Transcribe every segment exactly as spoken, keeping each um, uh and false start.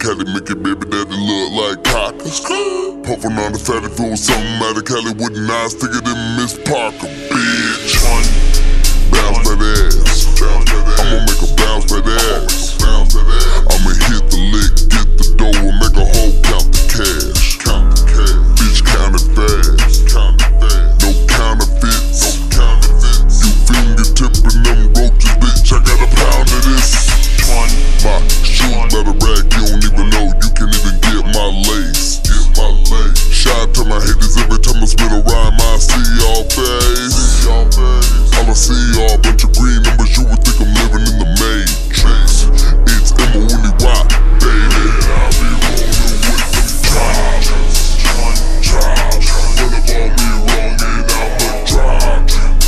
Cali, make it baby daddy look like cockers. Puffin' on the fatty food, something out of Cali with an eye thicker than Miss Parker, bitch. Bounce that ass, I'ma make her bounce that ass. I'ma hit the lick, get the dough, and make a hoe count the cash. Bitch, count it fast, no counterfeits. You fingertipping them roaches, bitch, I got a pound of this. My shoes better rag, you don't even know, you can't even get my lace. Shout to my haters every time I spit a rhyme, I see y'all face. All I see y'all bunch of green numbers, you would think I'm living in the Matrix. It's M O N E Y, baby. I be rolling with them charges, charges. Run up on me wrong and I'ma drop,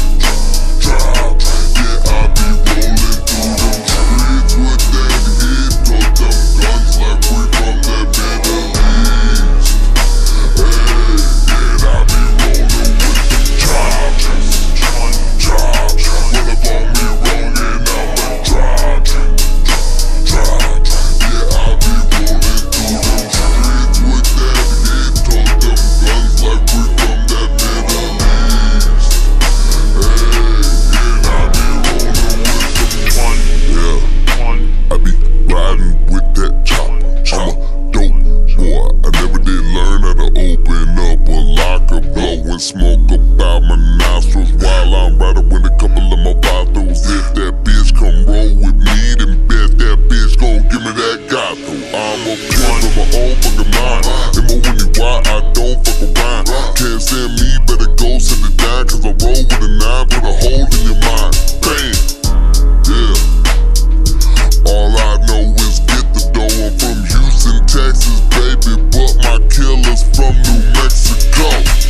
drop. Yeah, I be rolling through them streets with that heat, took them guns like we from the Middle East. Hey, yeah, I be rolling with them charges, charges. Run up on me wrong and I'ma drop, drop. Yeah, I be rolling through them streets with that heat, took them guns like we from the Middle East. Hey, yeah, I be rolling with them. Yeah, I be riding with that chopper. I'm a dope boy. I never did learn how to open up a locker, blowing smoke about my nostrils while I'm riding with a couple of my bottles. If that bitch come roll with me, then bet that bitch gon' give me that gato. I'm a pimp of my own fucking mind. M O N E Y, I don't fuck around. Can't stand me, better go sit it down, cause I roll with a nine, put a hole in your mind. Bam, yeah. All I know is get the dough. I'm from Houston, Texas, baby, but my killer's from New Mexico.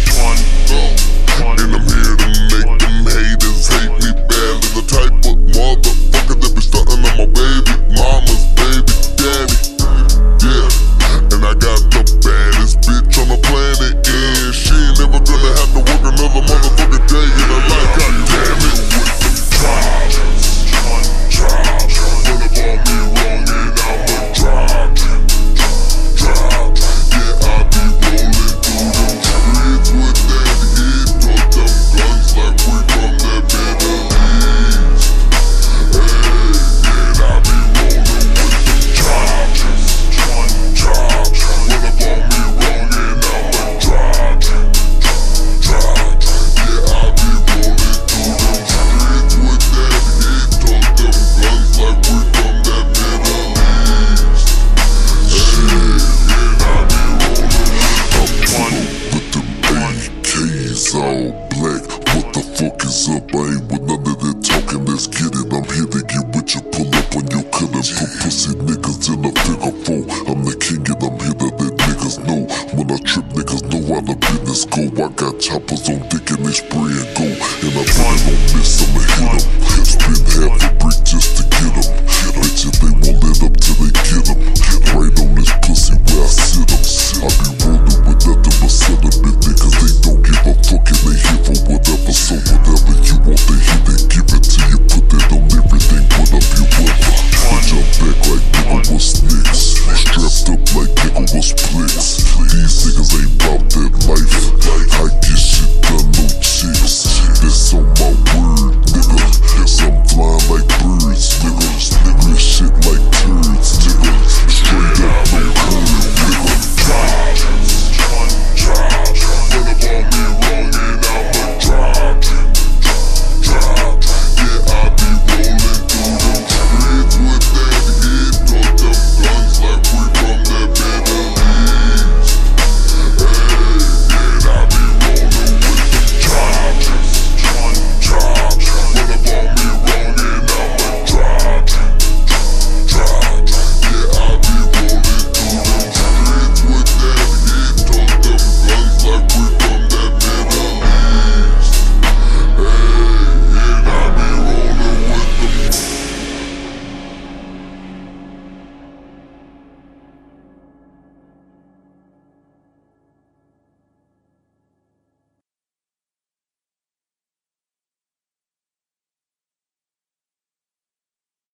And I'm here to make them haters hate me badly. The type of motherfucker that be stuntin' on my baby mama's baby daddy. Yeah, and I got the baddest bitch on the planet, and she ain't never gonna have to work another motherfucking day in her life. God damn it. With them charges, charges. Run up on me wrong and I'ma drop, drop. Yeah, I be rolling through them streets with that heat, took them guns like we from the Middle East. Hey, yeah, I be rolling with them charges, charges. Run up on me wrong and I'ma drop, drop. Yeah, I be rolling through them streets with that heat, took them guns like we from the Middle East. Hey, yeah, I be rolling with them A Ks all black. What the fuck is up? I ain't with none of that talking, let's get it. I'm here to get with you, pull up on your cousin. Put pussy niggas in a figure four. I'm the king and I'm here to let niggas know. When I trip, niggas know how the business go. I got choppers on dick and they spray and go. And I bet I don't miss, I'ma hit em. Spend half a brick just to get em. Bet you they won't let up till they get em. Right